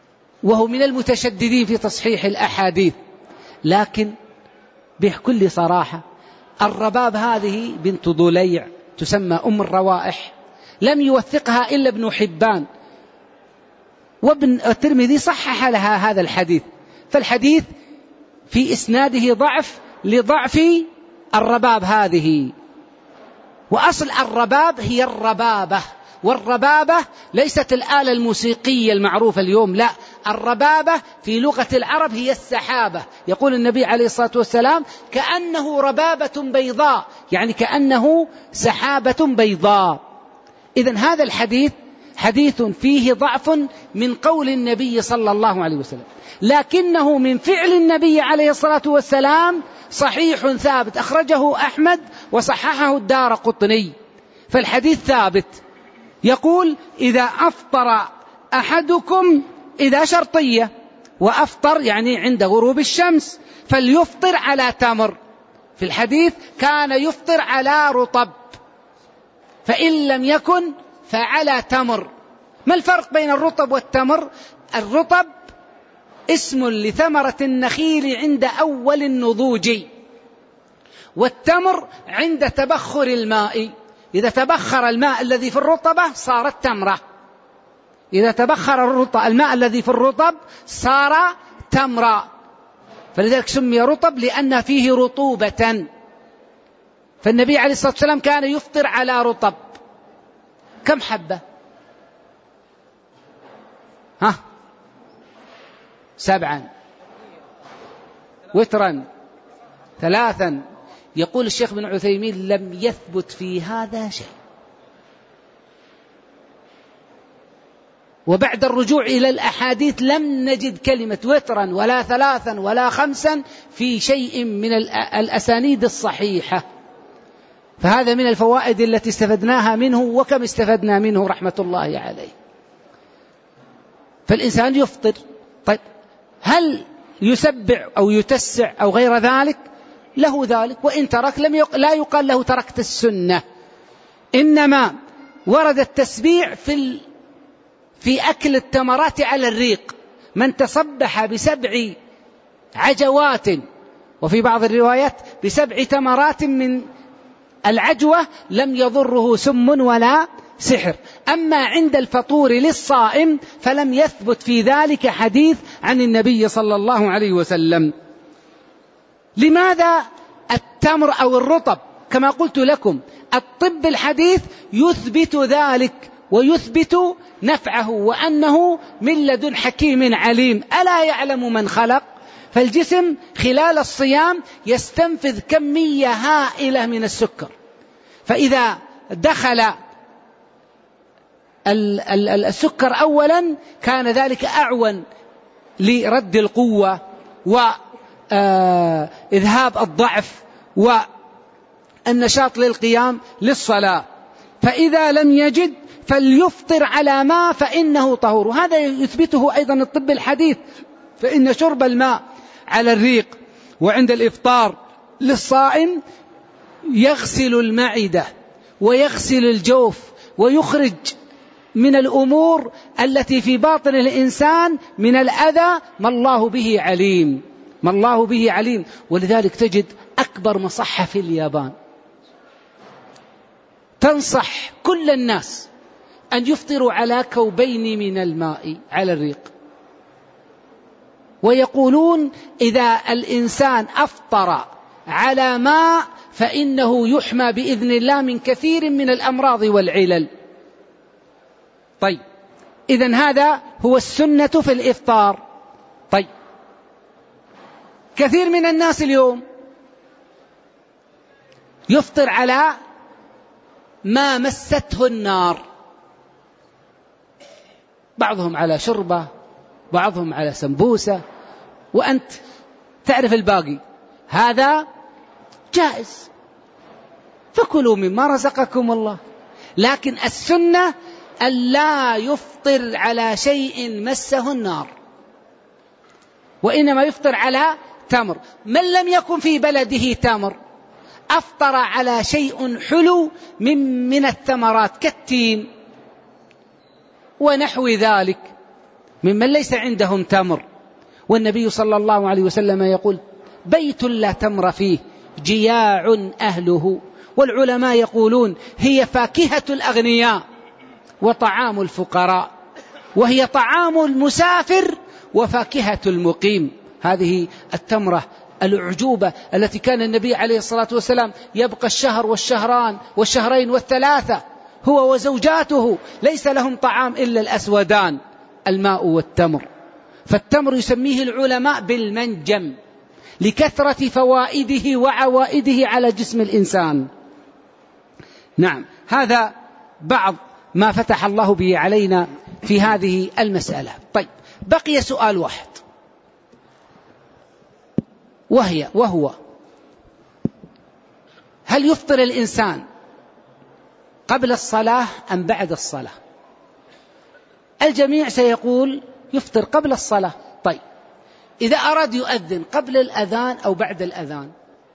وهو من المتشددين في تصحيح الأحاديث، لكن بكل صراحة الرباب هذه بنت ضليع تسمى أم الروائح، لم يوثقها إلا ابن حبان، وابن الترمذي صحح لها هذا الحديث، فالحديث في إسناده ضعف لضعف الرباب هذه. وأصل الرباب هي الربابة، والربابة ليست الآلة الموسيقية المعروفة اليوم، لا، الربابة في لغة العرب هي السحابة. يقول النبي عليه الصلاة والسلام كأنه ربابة بيضاء، يعني كأنه سحابة بيضاء. إذن هذا الحديث حديث فيه ضعف من قول النبي صلى الله عليه وسلم، لكنه من فعل النبي عليه الصلاة والسلام صحيح ثابت، أخرجه أحمد وصححه الدارقطني، فالحديث ثابت. يقول إذا أفطر أحدكم، إذا شرطية، وأفطر يعني عند غروب الشمس، فليفطر على تمر. في الحديث كان يفطر على رطب، فإن لم يكن فعلى تمر. ما الفرق بين الرطب والتمر؟ الرطب اسم لثمرة النخيل عند أول النضوج، والتمر عند تبخر الماء. إذا تبخر الماء الذي في الرطبة صارت تمرة، إذا تبخر الماء الذي في الرطب صار تمرة، فلذلك سمي رطب لأن فيه رطوبة. فالنبي عليه الصلاة والسلام كان يفطر على رطب. كم حبة؟ ها سبعا، وترا ثلاثا. يقول الشيخ بن عثيمين لم يثبت في هذا شيء، وبعد الرجوع إلى الأحاديث لم نجد كلمة وترا ولا ثلاثا ولا خمسا في شيء من الأسانيد الصحيحة. فهذا من الفوائد التي استفدناها منه، وكم استفدنا منه رحمة الله عليه. فالإنسان يفطر. طيب هل يسبع أو يتسع أو غير ذلك؟ له ذلك، وإن ترك لم يق... لا يقال له تركت السنة، إنما ورد التسبيع في ال... في أكل التمرات على الريق. من تصبح بسبع عجوات، وفي بعض الروايات بسبع تمرات من العجوة، لم يضره سم ولا سحر. أما عند الفطور للصائم فلم يثبت في ذلك حديث عن النبي صلى الله عليه وسلم. لماذا التمر أو الرطب؟ كما قلت لكم الطب الحديث يثبت ذلك ويثبت نفعه، وأنه من لدن حكيم عليم. ألا يعلم من خلق؟ فالجسم خلال الصيام يستنفذ كمية هائلة من السكر، فإذا دخل السكر أولا كان ذلك أعون لرد القوة وإذهاب الضعف والنشاط للقيام للصلاة. فإذا لم يجد فليفطر على ماء فإنه طهور. هذا يثبته أيضا الطب الحديث، فإن شرب الماء على الريق وعند الإفطار للصائم يغسل المعدة ويغسل الجوف ويخرج من الأمور التي في باطن الإنسان من الأذى ما الله به عليم، ما الله به عليم. ولذلك تجد أكبر مصحة في اليابان تنصح كل الناس أن يفطروا على كوبين من الماء على الريق، ويقولون إذا الإنسان أفطر على ماء فإنه يحمى بإذن الله من كثير من الأمراض والعلل. طيب إذن هذا هو السنة في الإفطار. طيب كثير من الناس اليوم يفطر على ما مسته النار، بعضهم على شربة، بعضهم على سمبوسة، وأنت تعرف الباقي. هذا جائز، فكلوا مما رزقكم الله، لكن السنة ألا يفطر على شيء مسه النار، وإنما يفطر على تمر. من لم يكن في بلده تمر أفطر على شيء حلو من من الثمرات كالتين ونحو ذلك ممن ليس عندهم تمر. والنبي صلى الله عليه وسلم يقول: بيت لا تمر فيه جياع أهله. والعلماء يقولون: هي فاكهة الأغنياء وطعام الفقراء، وهي طعام المسافر وفاكهة المقيم. هذه التمرة الأعجوبة التي كان النبي عليه الصلاة والسلام يبقى الشهر والشهران والشهرين والثلاثة هو وزوجاته ليس لهم طعام إلا الأسودان، الماء والتمر. فالتمر يسميه العلماء بالمنجم لكثرة فوائده وعوائده على جسم الإنسان. نعم، هذا بعض ما فتح الله به علينا في هذه المسألة. طيب، بقي سؤال واحد، وهي وهو هل يفطر الإنسان قبل الصلاة أم بعد الصلاة؟ الجميع سيقول يفطر قبل الصلاة. طيب، إذا أراد يؤذن قبل الأذان أو بعد الأذان؟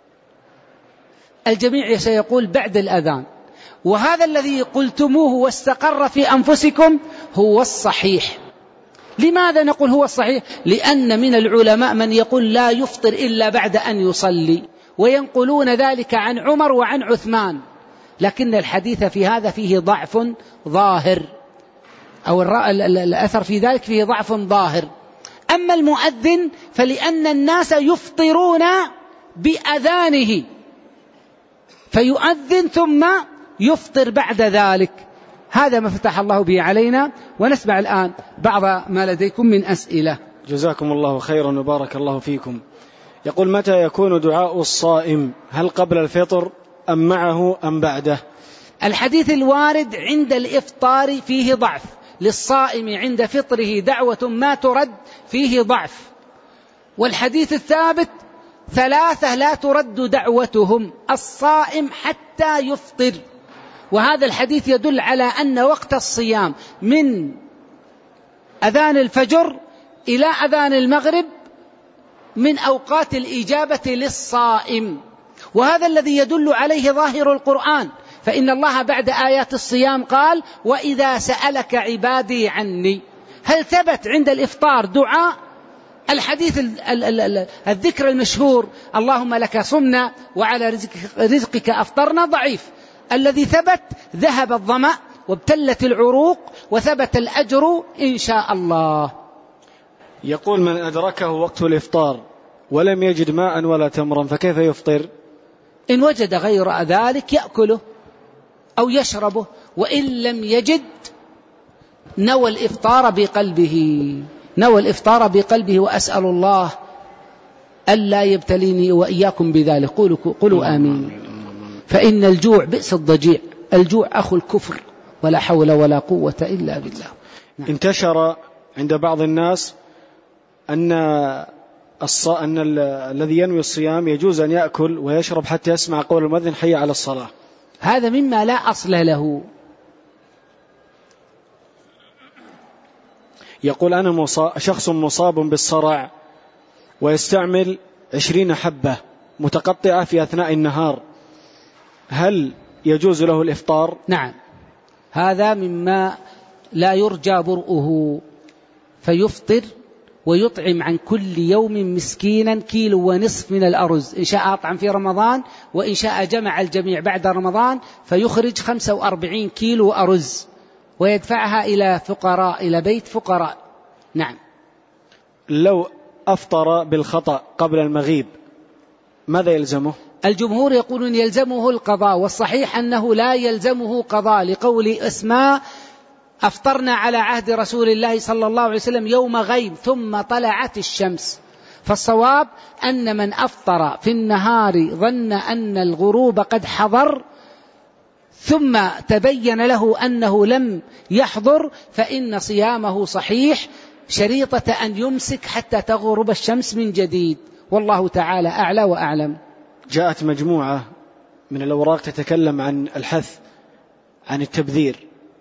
الجميع سيقول بعد الأذان، وهذا الذي قلتموه واستقر في أنفسكم هو الصحيح. لماذا نقول هو الصحيح؟ لأن من العلماء من يقول لا يفطر إلا بعد أن يصلي، وينقلون ذلك عن عمر وعن عثمان، لكن الحديث في هذا فيه ضعف ظاهر، أو الأثر في ذلك فيه ضعف ظاهر. أما المؤذن فلأن الناس يفطرون بأذانه فيؤذن ثم يفطر بعد ذلك. هذا ما فتح الله به علينا. ونسمع الآن بعض ما لديكم من أسئلة. جزاكم الله خيرا وبارك الله فيكم. يقول: متى يكون دعاء الصائم؟ هل قبل الفطر أم معه أم بعده؟ الحديث الوارد عند الإفطار فيه ضعف، للصائم عند فطره دعوة ما ترد فيه ضعف. والحديث الثابت ثلاثة لا ترد دعوتهم: الصائم حتى يفطر. وهذا الحديث يدل على أن وقت الصيام من أذان الفجر إلى أذان المغرب من أوقات الإجابة للصائم، وهذا الذي يدل عليه ظاهر القرآن. فإن الله بعد آيات الصيام قال: وإذا سألك عبادي عني. هل ثبت عند الإفطار دعاء؟ الحديث الذكر المشهور: اللهم لك صمنا وعلى رزقك أفطرنا، ضعيف. الذي ثبت: ذهب الظمأ وابتلت العروق وثبت الأجر إن شاء الله. يقول: من أدركه وقت الإفطار ولم يجد ماء ولا تمرا فكيف يفطر؟ إن وجد غير ذلك يأكله أو يشربه، وإن لم يجد نوى الإفطار بقلبه نوى الإفطار بقلبه وأسأل الله ألا يبتليني وإياكم بذلك. قولوا, قولوا آمين. فإن الجوع بئس الضجيع، الجوع أخو الكفر، ولا حول ولا قوة إلا بالله. نعم. انتشر عند بعض الناس أن, الص... أن ال... الذي ينوي الصيام يجوز أن يأكل ويشرب حتى يسمع قول المؤذن حي على الصلاة. هذا مما لا أصل له. يقول: أنا مصاب... شخص مصاب بالصرع ويستعمل عشرين حبة متقطعة في أثناء النهار، هل يجوز له الإفطار؟ نعم، هذا مما لا يرجى برؤه، فيفطر ويطعم عن كل يوم مسكينا كيلو ونصف من الأرز، إن شاء أطعم في رمضان، وإن شاء جمع الجميع بعد رمضان فيخرج خمسة وأربعين كيلو أرز ويدفعها إلى فقراء، إلى بيت فقراء. نعم. لو أفطر بالخطأ قبل المغيب ماذا يلزمه؟ الجمهور يقولون يلزمه القضاء، والصحيح أنه لا يلزمه قضاء، لقول أسماء: أفطرنا على عهد رسول الله صلى الله عليه وسلم يوم غيب ثم طلعت الشمس. فالصواب أن من أفطر في النهار ظن أن الغروب قد حضر ثم تبين له أنه لم يحضر فإن صيامه صحيح، شريطة أن يمسك حتى تغرب الشمس من جديد، والله تعالى أعلى وأعلم. جاءت مجموعة من الأوراق تتكلم عن الحث عن التبذير،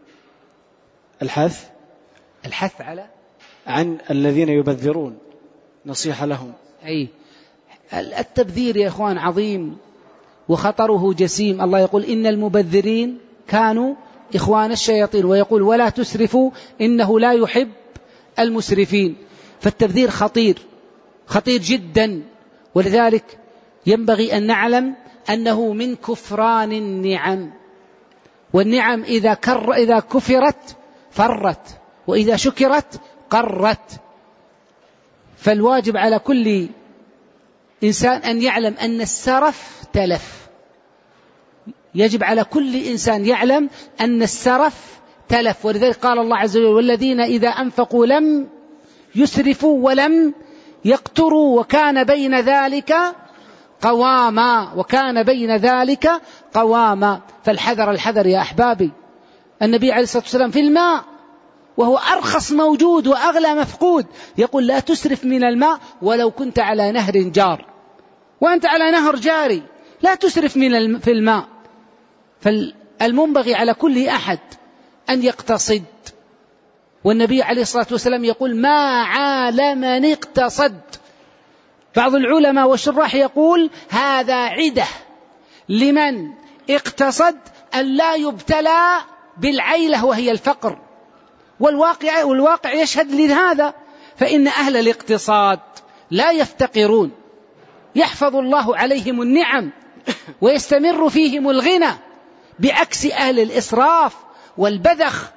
الحث الحث على عن الذين يبذرون، نصيحة لهم. أي التبذير يا إخوان عظيم وخطره جسيم. الله يقول: إن المبذرين كانوا إخوان الشياطين، ويقول: ولا تسرفوا إنه لا يحب المسرفين. فالتبذير خطير خطير جدا، ولذلك ينبغي أن نعلم أنه من كفران النعم، والنعم إذا, كر إذا كفرت فرت، وإذا شكرت قرت. فالواجب على كل إنسان أن يعلم أن السرف تلف، يجب على كل إنسان يعلم أن السرف تلف. ولذلك قال الله عز وجل: والذين إذا أنفقوا لم يسرفوا ولم يقتروا وكان بين ذلك قواما وكان بين ذلك قواما. فالحذر الحذر يا أحبابي. النبي عليه الصلاة والسلام في الماء وهو أرخص موجود وأغلى مفقود يقول: لا تسرف من الماء ولو كنت على نهر جار، وأنت على نهر جاري لا تسرف من في الماء. فالمنبغي على كل أحد أن يقتصد. والنبي عليه الصلاة والسلام يقول: ما عال من اقتصد. بعض العلماء والشراح يقول: هذا عدة لمن اقتصد أن لا يبتلى بالعيلة وهي الفقر. والواقع, والواقع يشهد لهذا، فإن أهل الاقتصاد لا يفتقرون، يحفظ الله عليهم النعم ويستمر فيهم الغنى، بعكس أهل الإسراف والبذخ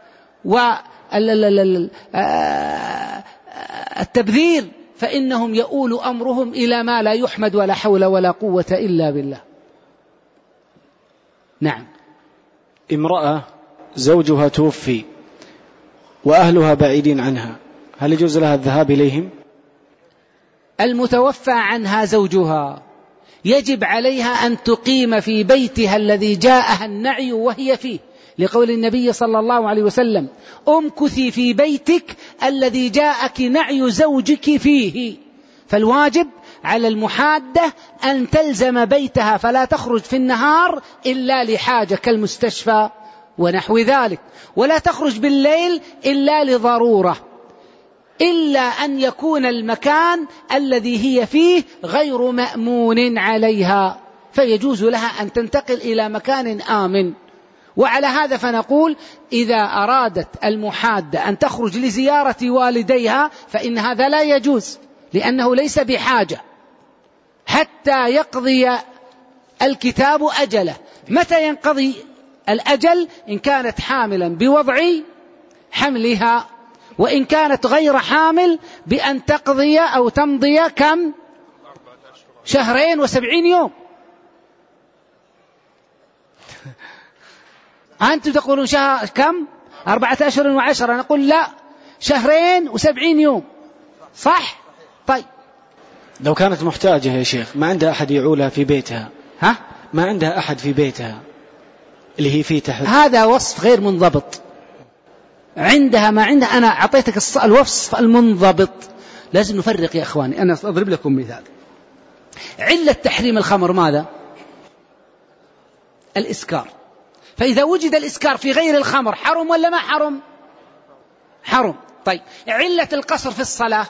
والتبذير، فإنهم يؤول أمرهم إلى ما لا يحمد ولا حول ولا قوة إلا بالله. نعم. امرأة زوجها توفي وأهلها بعيدين عنها، هل يجوز لها الذهاب إليهم؟ المتوفى عنها زوجها يجب عليها أن تقيم في بيتها الذي جاءها النعي وهي فيه، لقول النبي صلى الله عليه وسلم: امكثي في بيتك الذي جاءك نعي زوجك فيه. فالواجب على المحادة أن تلزم بيتها، فلا تخرج في النهار إلا لحاجة كالمستشفى ونحو ذلك، ولا تخرج بالليل إلا لضرورة، إلا أن يكون المكان الذي هي فيه غير مأمون عليها، فيجوز لها أن تنتقل إلى مكان آمن. وعلى هذا فنقول: إذا أرادت المحادة أن تخرج لزيارة والديها فإن هذا لا يجوز، لأنه ليس بحاجة حتى يقضي الكتاب أجله. متى ينقضي الأجل؟ إن كانت حاملا بوضع حملها، وإن كانت غير حامل بأن تقضي أو تمضي كم؟ شهرين وسبعين يوم. أنتم تقولون شهر كم؟ أربعة أشهر وعشرة. نقول لا، شهرين وسبعين يوم. صح؟ طيب، لو كانت محتاجة يا شيخ، ما عندها أحد يعولها في بيتها، ها؟ ما عندها أحد في بيتها اللي هي فيه تحت، هذا وصف غير منضبط. عندها ما عندها، أنا أعطيتك الوصف المنضبط. لازم نفرق يا أخواني. أنا أضرب لكم مثال. علة تحريم الخمر ماذا؟ الإسكار. فإذا وجد الإسكار في غير الخمر حرم ولا ما حرم؟ حرم. طيب، علة القصر في الصلاة؟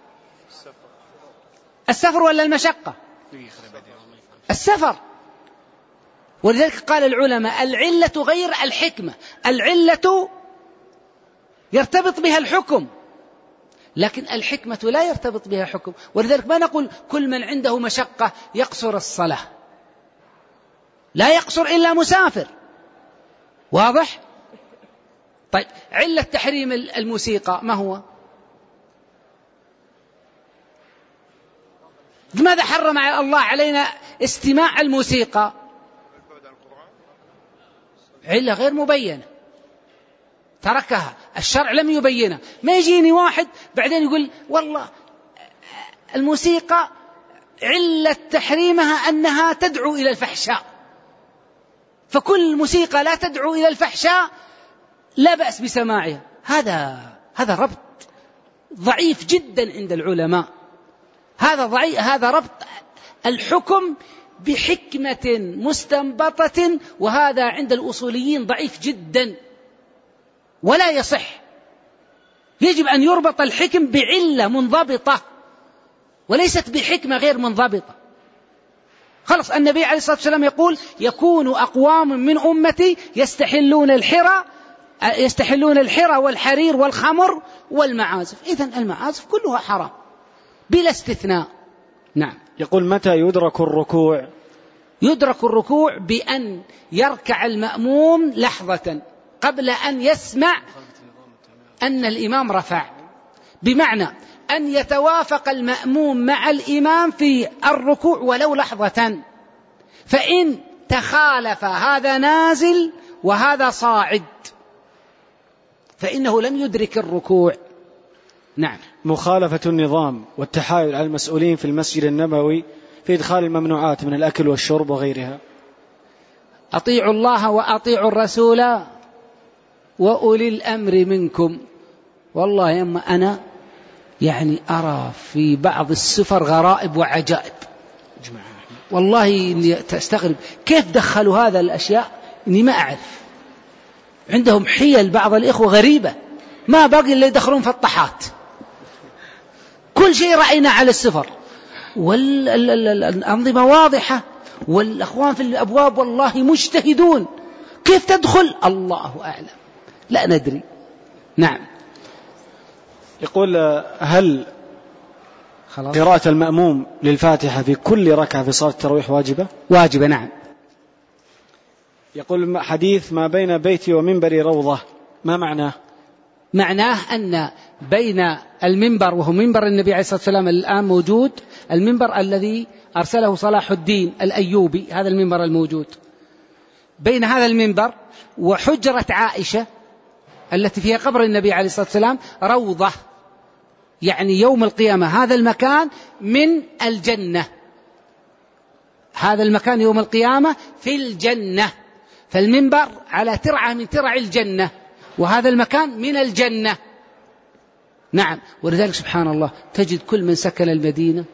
السفر ولا المشقة؟ السفر. ولذلك قال العلماء: العلة غير الحكمة. العلة يرتبط بها الحكم، لكن الحكمة لا يرتبط بها حكم. ولذلك ما نقول كل من عنده مشقة يقصر الصلاة، لا يقصر إلا مسافر. واضح؟ طيب، علة تحريم الموسيقى ما هو؟ لماذا حرم الله علينا استماع الموسيقى؟ علة غير مبينة، تركها الشرع لم يبينها. ما يجيني واحد بعدين يقول: والله الموسيقى علة تحريمها أنها تدعو إلى الفحشاء، فكل موسيقى لا تدعو إلى الفحشاء لا بأس بسماعها. هذا هذا ربط ضعيف جدا عند العلماء. هذا ضعيف، هذا ربط الحكم بحكمة مستنبطة، وهذا عند الأصوليين ضعيف جدا ولا يصح. يجب أن يربط الحكم بعلة منضبطة وليست بحكمة غير منضبطة. خلص، النبي عليه الصلاة والسلام يقول: يكون أقوام من أمتي يستحلون الحرى يستحلون الحرى والحرير والخمر والمعازف. إذن المعازف كلها حرام بلا استثناء. نعم. يقول متى يدرك الركوع؟ يدرك الركوع بأن يركع المأموم لحظة قبل أن يسمع أن الإمام رفع، بمعنى أن يتوافق المأموم مع الإمام في الركوع ولو لحظة، فإن تخالف هذا نازل وهذا صاعد فإنه لم يدرك الركوع. نعم. مخالفة النظام والتحايل على المسؤولين في المسجد النبوي في إدخال الممنوعات من الأكل والشرب وغيرها. أطيعوا الله وأطيعوا الرسول وأولي الأمر منكم. والله يما أنا يعني أرى في بعض السفر غرائب وعجائب، والله إني تستغرب كيف دخلوا هذا الأشياء، إني ما أعرف. عندهم حيل بعض الإخوة غريبة، ما باقي اللي يدخلون في الطحات، كل شيء رأينا على السفر، والأنظمة واضحة، والأخوان في الأبواب والله مجتهدون، كيف تدخل الله أعلم، لا ندري. نعم. يقول هل خلاص. قراءة المأموم للفاتحة في كل ركعة في صلاة التراويح واجبة؟ واجبة نعم. يقول حديث ما بين بيتي ومنبري روضة، ما معناه؟ معناه أن بين المنبر وهو منبر النبي عليه الصلاة والسلام الآن موجود، المنبر الذي أرسله صلاح الدين الأيوبي، هذا المنبر الموجود، بين هذا المنبر وحجرة عائشة التي فيها قبر النبي عليه الصلاة والسلام روضة، يعني يوم القيامة هذا المكان من الجنة، هذا المكان يوم القيامة في الجنة، فالمنبر على ترعة من ترع الجنة، وهذا المكان من الجنة. نعم. ولذلك سبحان الله تجد كل من سكن المدينة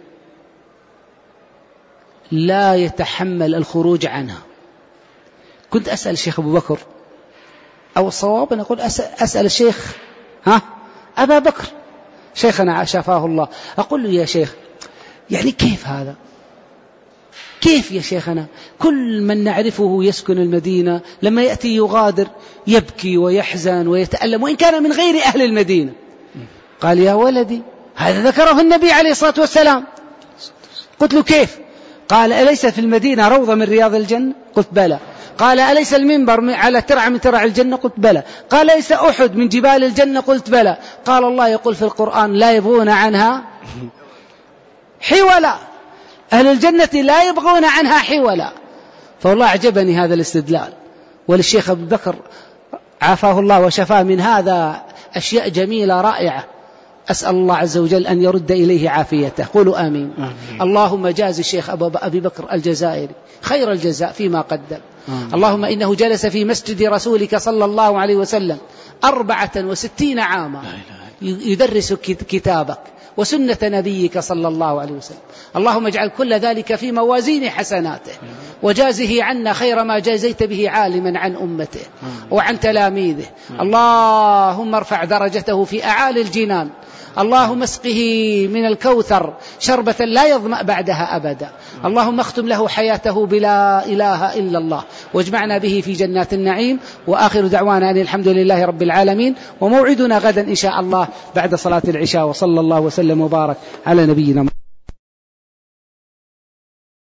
لا يتحمل الخروج عنها. كنت أسأل الشيخ أبو بكر، أو الصواب أن أقول أسأل الشيخ ها أبا بكر شيخنا شفاه الله، أقول له يا شيخ يعني كيف هذا، كيف يا شيخنا كل من نعرفه يسكن المدينة لما يأتي يغادر يبكي ويحزن ويتألم وإن كان من غير أهل المدينة. قال يا ولدي هذا ذكره النبي عليه الصلاة والسلام. قلت له كيف؟ قال أليس في المدينة روضة من رياض الجنة؟ قلت بلى. قال أليس المنبر على ترعة من ترع الجنة؟ قلت بلى. قال أليس أحد من جبال الجنة؟ قلت بلى. قال الله يقول في القرآن لا يبغون عنها حولا، أهل الجنة لا يبغون عنها حولا. فوالله أعجبني هذا الاستدلال، وللشيخ أبو بكر عافاه الله وشفاه من هذا أشياء جميلة رائعة. أسأل الله عز وجل أن يرد إليه عافيته. قولوا آمين. آمين. اللهم جاز الشيخ أبي بكر الجزائري خير الجزاء فيما قدم. آمين. اللهم إنه جلس في مسجد رسولك صلى الله عليه وسلم أربعة وستين عاما يدرس كتابك وسنة نبيك صلى الله عليه وسلم. اللهم اجعل كل ذلك في موازين حسناته، وجازه عنا خير ما جازيت به عالما عن أمته وعن تلاميذه. اللهم ارفع درجته في أعالي الجنان. اللهم اسقه من الكوثر شربة لا يظمأ بعدها أبدا. اللهم اختم له حياته بلا إله إلا الله، واجمعنا به في جنات النعيم. وآخر دعوانا أن الحمد لله رب العالمين، وموعدنا غدا إن شاء الله بعد صلاة العشاء. وصلى الله وسلم وبارك على نبينا محمد.